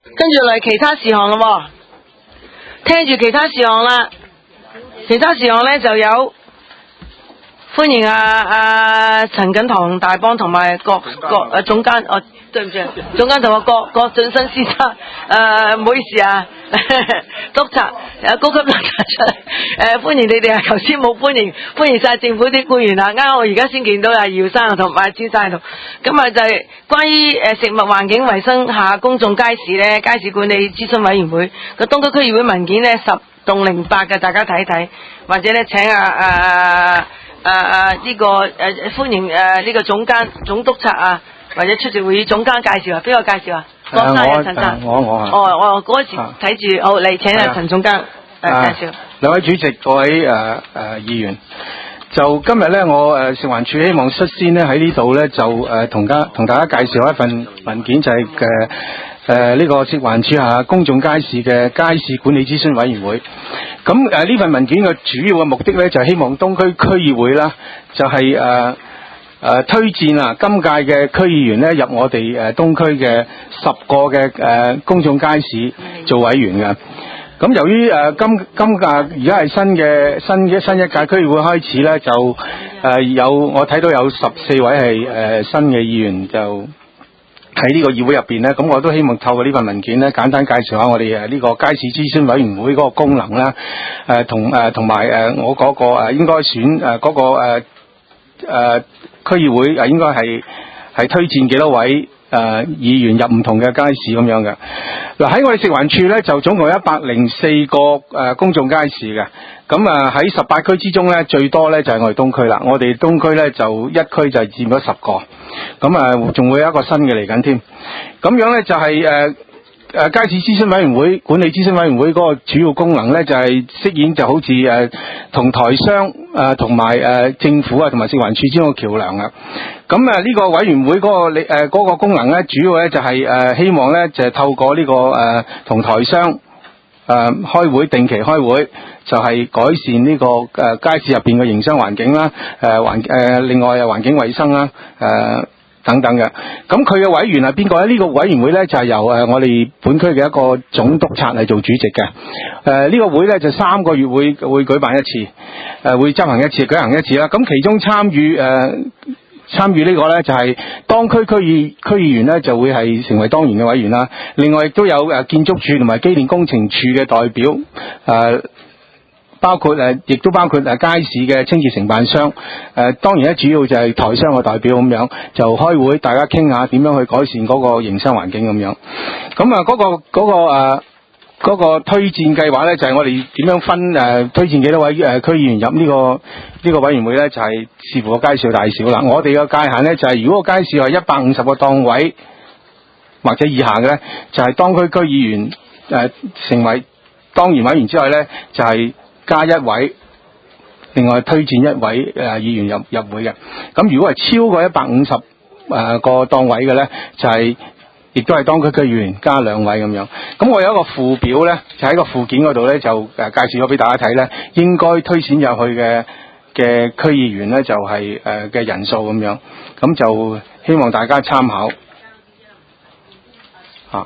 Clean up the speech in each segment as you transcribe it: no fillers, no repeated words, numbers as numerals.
跟住嚟其他事項咯，聽住其他事項啦。其他事項咧就有歡迎陳錦棠大幫同埋郭總監，對唔住，總監同郭俊生先生，唔好意思啊，督察高級督察出，歡迎你哋啊！頭先冇歡迎晒政府啲官員啊！啱我而家先見到姚生同埋詹生喺度，咁啊就係關於食物環境衞生下公眾街市咧，街市管理諮詢委員會個東區區議會文件咧10/08嘅，大家睇睇，或者咧請呢個歡迎呢個總督察啊，或者出席會議總監介紹啊，邊個介紹啊？郭生啊，陳生。我嗰時睇住，好嚟請陳總監介紹。 兩位主席，各位議員，就今日咧，我食環署希望率先咧喺呢度咧就同大家介紹一份文件，就係呢個食環署下公眾街市嘅街市管理諮詢委員會。咁呢份文件嘅主要嘅目的咧，就係希望東區區議會啦，就係推薦啊今屆嘅區議員咧入我哋東區嘅10個嘅公眾街市做委員嘅。咁由於今屆而家係新一屆區議會開始咧，就我睇到有14位係新嘅議員就喺呢個議會入邊咧，咁我都希望透過呢份文件咧，簡單介紹下我哋呢個街市諮詢委員會嗰個功能啦，同埋我嗰個應該選嗰個區議會應該係推薦幾多位議員入唔同嘅街市咁樣嘅。嗱，喺我哋食環署咧就總共104個公眾街市嘅，咁喺18區之中咧最多咧就係我哋東區啦，我哋東區咧就一區就佔咗10個，咁仲會有一個新嘅嚟緊添，咁樣咧就係街市諮詢委員會管理諮詢委員會嗰個主要功能咧就係飾演就好似同台商同埋政府啊同埋食環署之間嘅橋梁啊。咁呢個委員會嗰個功能咧，主要咧就係希望咧就係透過呢個同台商開會，定期開會，就係改善呢個街市入邊嘅營商環境啦，另外環境衛生啦，等等嘅。咁佢嘅委員係邊個咧？呢個委員會咧就係由我哋本區嘅一個總督察嚟做主席嘅。呢個會咧就3個月會舉辦一次，會執行一次，舉行一次啦。咁其中參與呢個咧就係當區區議員咧就會係成為當然嘅委員啦。另外亦都有建築署同埋機電工程署嘅代表，亦都包括街市嘅清潔承辦商。當然咧主要就係台商嘅代表咁樣，就開會大家傾下點樣去改善嗰個營商環境咁樣。咁嗰個推薦計劃咧就係我哋點樣分推薦幾多位區議員入呢個委員會咧，就係視乎個街市大小啦。我哋嘅界限咧就係如果個街市係150個檔位或者以下嘅咧，就係當區區議員成為當然委員之外咧，就係加1位，另外推薦1位議員入會嘅。咁如果係超過150個檔位嘅咧，就係亦都係當區區議員加2位咁樣。咁我有一個附表咧，就喺個附件嗰度咧就介紹咗俾大家睇咧，應該推選入去嘅區議員咧就係嘅人數咁樣，咁就希望大家參考嚇。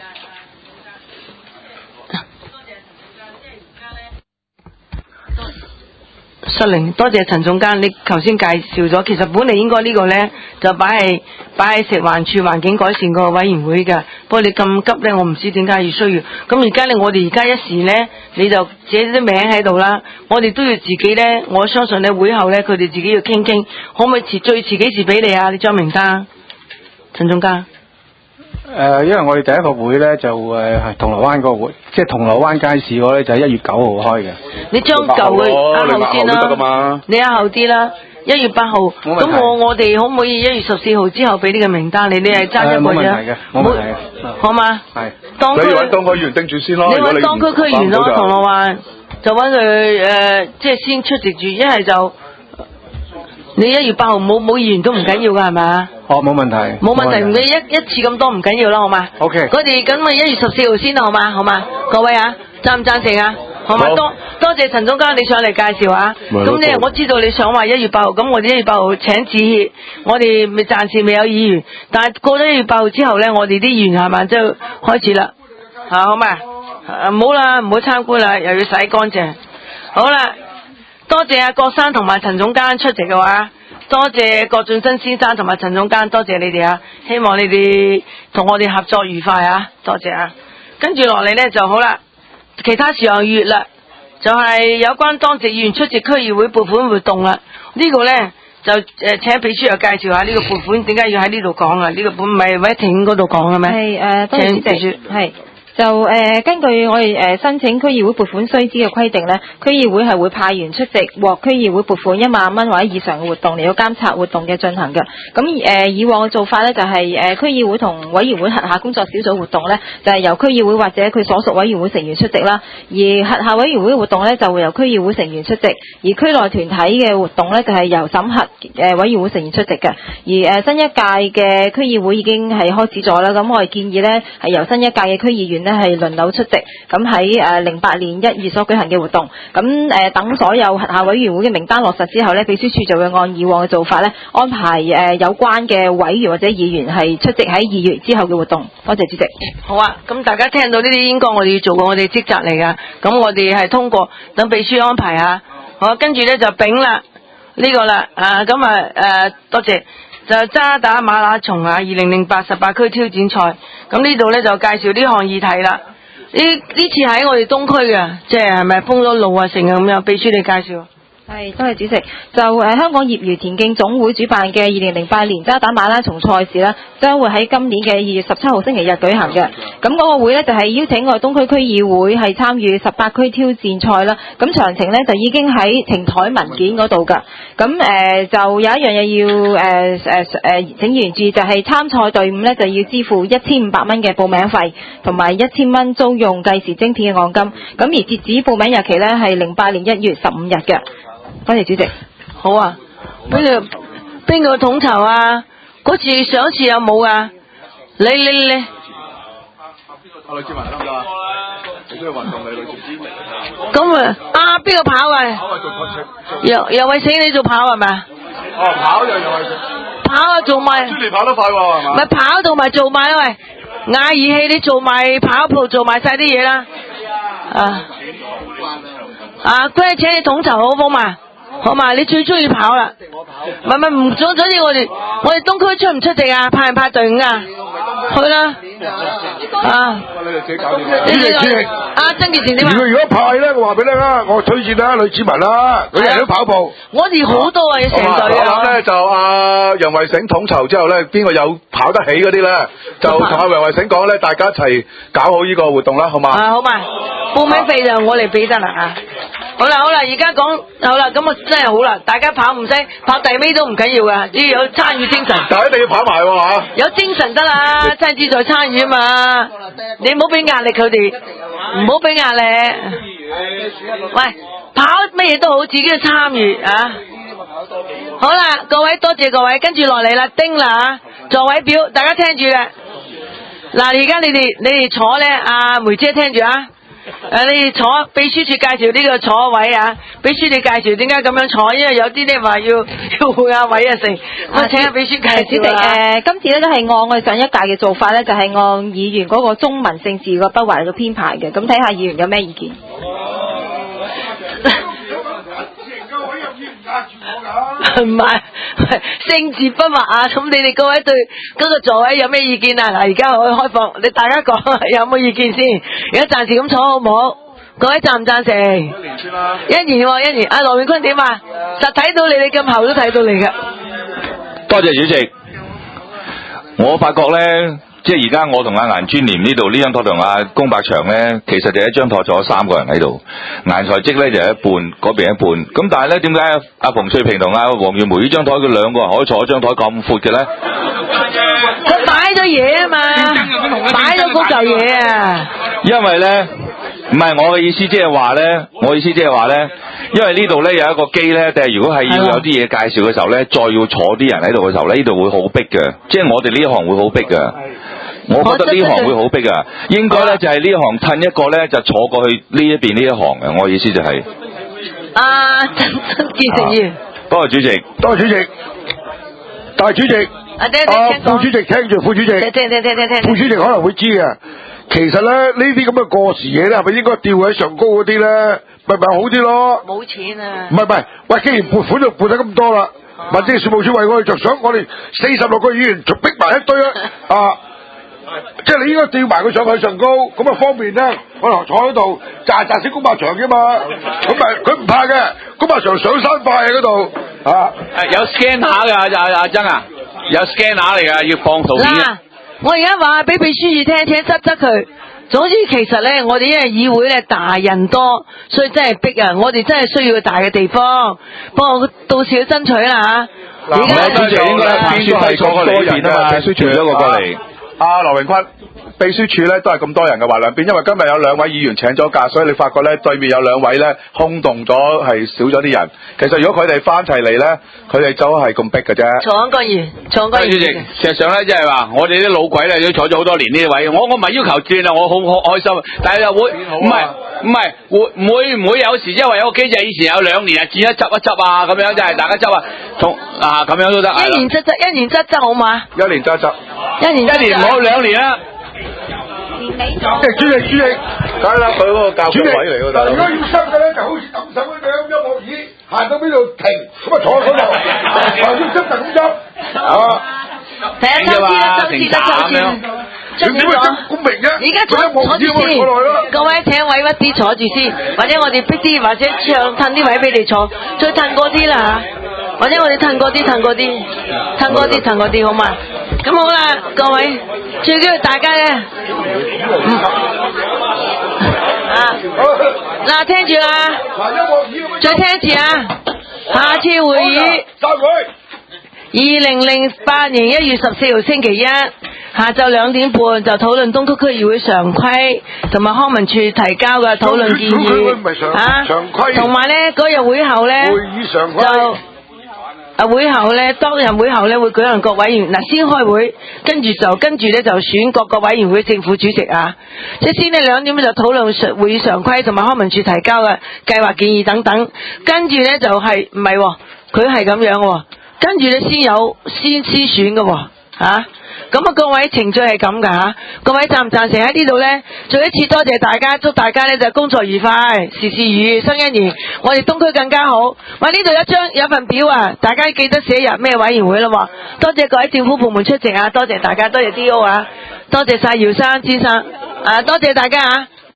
失靈，多謝陳總監，你頭先介紹咗，其實本嚟應該呢個呢，就擺喺食環署環境改善個委員會嘅，不過你咁急呢，我唔知點解要需要。咁而家呢，我哋而家一時呢，你就寫啲名喺度啦，我哋都要自己呢，我相信呢會後呢，佢哋自己要傾傾，可唔可以最遲幾時俾你啊？你張名單，陳總監。 因為我哋第一個會咧就係銅鑼灣個會，即係銅鑼灣街市嗰咧就係1月9號開嘅。你將舊嘅壓後先啦，你壓後啲啦，1月8號。咁我哋可唔可以1月14號之後俾呢個名單你？你係爭一個啫。冇問題嘅，冇問題嘅。好嘛？係。你揾當區議員盯住先咯。你揾當區區議員咯，銅鑼灣就揾佢即係先出席住，一係就你1月8號冇議員都唔緊要㗎，係咪？哦，冇問題，冇問題，你一次咁多唔緊要啦，好嘛 ？OK，我哋咁咪1月14號先啦，好嘛？好嘛，各位啊，贊唔贊成啊？好嘛，多謝陳總監你上嚟介紹啊。咁咧，我知道你想話1月8號，咁我哋1月8號請致歉，我哋暫時未有議員，但係過咗1月8號之後咧，我哋啲議員係咪就開始啦？ 好嘛？唔好啦，唔好參觀啦，又要洗乾淨。好啦，多謝阿郭生同埋陳總監出席嘅話，多謝郭俊生先生同埋陳總監，多謝你哋啊！希望你哋同我哋合作愉快啊！多謝啊！跟住落嚟呢就好啦，其他事項月啦，就係有關當值議員出席區議會撥款活動啦。呢個呢，就請秘書又介紹下呢個撥款點解要喺呢度講啊？呢個本唔係喺庭嗰度講嘅咩？ 係多謝主席。係。就根據我哋申請區議會撥款須知嘅規定呢，區議會係會派員出席獲區議會撥款1萬蚊或者以上嘅活動嚟到監察活動嘅進行嘅。咁以往嘅做法呢，就係區議會同委員會轄下工作小組活動呢，就係由區議會或者佢所屬委員會成員出席啦。而轄下委員會活動呢，就會由區議會成員出席，而區內團體嘅活動呢，就係由審核委員會成員出席嘅。而新一屆嘅區議會已經係開始咗啦，咁我哋建議呢，係由新一屆嘅區議員係輪流出席，咁喺08年1月所舉行嘅活動，咁等所有轄下委員會嘅名單落實之後呢，秘書處就會按以往嘅做法呢，安排有關嘅委員或者議員係出席喺2月之後嘅活動。多謝主席。 好啊，咁大家聽到呢啲應該我哋要做過我哋職責嚟噶，咁我哋係通過等秘書安排下。好，跟住呢就丙啦，呢個啦，多謝。就渣打馬拉松啊，2008 18區挑戰賽，咁呢度呢，就介紹呢項議題啦。呢次喺我哋東區嘅，即係咪封咗路啊成啊咁樣？秘書你介紹。 係，多謝主席。就香港業餘田徑總會主辦嘅2008年渣打馬拉松賽事呢，將會喺今年嘅2月17號星期日舉行嘅。咁嗰個會呢，就係邀請我哋東區區議會係參與18區挑戰賽啦。咁詳情呢，就已經喺停台文件嗰度㗎。咁就有一樣嘢要請議員注意，就係參賽隊伍呢，就要支付1500蚊嘅報名費，同埋1000蚊租用計時晶片嘅按金。咁而截止報名日期呢，係08年1月15日嘅。多謝主席。 好啊，邊個統籌啊？嗰次上一次有冇啊？你。 阿呂志文得唔得啊？你都要運動，你呂志文。 咁邊個跑啊？游蕙醒你做跑係咪啊？ 哦，跑就游蕙醒。 跑啊，做埋。 朱莉跑得快喎，係嘛？ 咪跑同埋做埋啊喂！嗌義氣，你做埋跑步，做埋晒啲嘢啦。佢請你統籌好唔好嘛？好嘛，你最中意跑啦。唔總之我哋東區出唔出席啊？派唔派隊伍啊？去啦。 你哋自己搞掂。主席。 曾健前點啊？ 如果派咧，我話俾你聽啦，我推薦啦呂志文啦，佢人都跑步。 我哋好多啊，要成隊啊。 我諗咧就楊惠醒統籌之後咧，邊個有跑得起嗰啲咧，就同楊惠醒講咧，大家一齊搞好呢個活動啦，好嘛？ 好嘛，報名費就我嚟俾得啦。好啦，而家講好啦，咁啊真係好啦，大家跑唔使跑第尾都唔緊要噶，只要有參與精神。 但係一定要跑埋喎嚇。有精神得啦，親自在參與啊嘛，你唔好俾壓力佢哋，唔好俾壓力。喂，跑乜嘢都好，自己去參與啊！好啦，各位多謝各位，跟住落嚟啦，丁啦座位表大家聽住啦。嗱，而家你哋坐咧，阿梅姐聽住啊。你哋坐，秘書處介紹呢個坐位啊，秘書你介紹點解咁樣坐，因為有啲咧話要換下位啊成，我請阿秘書介紹啦。 今次咧都係按我哋上一屆嘅做法咧，就係按議員嗰個中文姓氏個筆畫嚟到編排嘅，咁睇下議員有咩意見。 唔係姓字不畫啊！咁你哋各位對嗰個座位有咩意見啊？嗱，而家可以開放，你大家講有冇意見先？而家暫時咁坐好唔好？各位贊唔贊成？一年先啦。一年。阿羅永坤點啊？實睇到你哋咁後都睇到你㗎。 多謝主席。我發覺咧。即係而家我同阿顏專廉呢度呢張台同阿龔伯祥咧，其實就一張台坐咗3個人喺度，顏才積咧就一半，嗰邊一半。咁但係咧，點解阿馮翠萍同阿黃耀梅呢張台佢2個人可以坐一張台咁闊嘅咧？ 佢擺咗嘢啊嘛，擺咗嗰嚿嘢啊。 因為咧，唔係我嘅意思，即係話咧，因為呢度咧有一個機咧，但係如果係要有啲嘢介紹嘅時候咧，再要坐啲人喺度嘅時候咧，呢度會好逼嘅，即係我哋呢一行會好逼嘅。我覺得呢行會好逼啊，應該咧就係呢行褪一個咧就坐過去呢一邊呢一行嘅，我意思就係。 曾建成議員。 多謝主席。 多謝主席。大主席。副主席聽住，副主席。 聽。 副主席可能會知嘅。 其實咧呢啲咁嘅過時嘢咧，係咪應該吊喺上高嗰啲咧，咪好啲咯？ 冇錢啊！ 唔係，喂，既然撥款就撥得咁多啦，民政事務處為我哋着想，我哋46個議員就逼埋一堆啊！即係你應該吊埋佢上去上高，咁啊方便咧，我哋坐喺度炸死公馬場啫嘛，咁咪佢唔怕嘅，公馬場上山快喺嗰度啊！ 有 scan 下㗎，阿曾啊，有 scan 下嚟㗎，要放圖片。 嗱，我而家話俾秘書處聽，執佢。總之其實咧，我哋因為議會咧大人多，所以真係逼啊！我哋真係需要個大嘅地方，不過到時要爭取啦嚇。而家主席應該邊個係嗰個嚟邊啊嘛？秘書處咗個過嚟。 羅榮坤，秘書處咧都係咁多人嘅話兩邊，因為今日有2位議員請咗假，所以你發覺咧對面有2位咧空洞咗，係少咗啲人。其實如果佢哋翻齊嚟咧，佢哋就係咁逼嘅啫。 曹安國議員， 主席，事實上咧，即係話我哋啲老鬼咧都坐咗好多年呢位，我唔係要求轉啊，我好開心，但係又會唔會有時因為有個機制以前有2年啊，轉一執啊咁樣，即係大家執啊，咁樣都得。 一年執好嘛？ 一年執。 一年唔好2年啦。 主席， 梗係啦，佢嗰個教學位嚟㗎。 但係如果要執嘅咧，就好似抌手咁樣，音樂椅行到邊度停，咁啊坐喺嗰度，要執就咁執啊！ 第一周先。 點會咁公平啫？ 而家坐住先，各位請委屈啲坐住先，或者我哋逼啲，或者唱褪啲位俾你坐，再褪過啲啦，或者我哋褪過啲，好嘛？咁好啦，各位，最緊要大家咧，嗱聽住啦，再聽一次啊，下次會議2008年1月14號星期一下晝2點半就討論東區區議會常規同埋康文署提交嘅討論建議同埋咧嗰日會後咧當日會後咧會舉行各委員先開會，跟住咧就選各個委員會正副主席啊，即係先呢2點就討論會議常規同埋康文署提交嘅計劃建議等等，跟住咧就係唔係佢係咁樣喎，跟住咧先選嘅喎咁啊，各位程序係咁噶吓，各位贊唔贊成喺呢度咧？再一次多謝大家，祝大家咧就工作愉快，事事如意，新一年我哋東區更加好。喂，呢度有份表啊，大家記得寫入咩委員會啦。多謝各位政府部門出席啊，多謝大家，多謝 D.O. 啊，多謝晒姚生先生，多謝大家啊。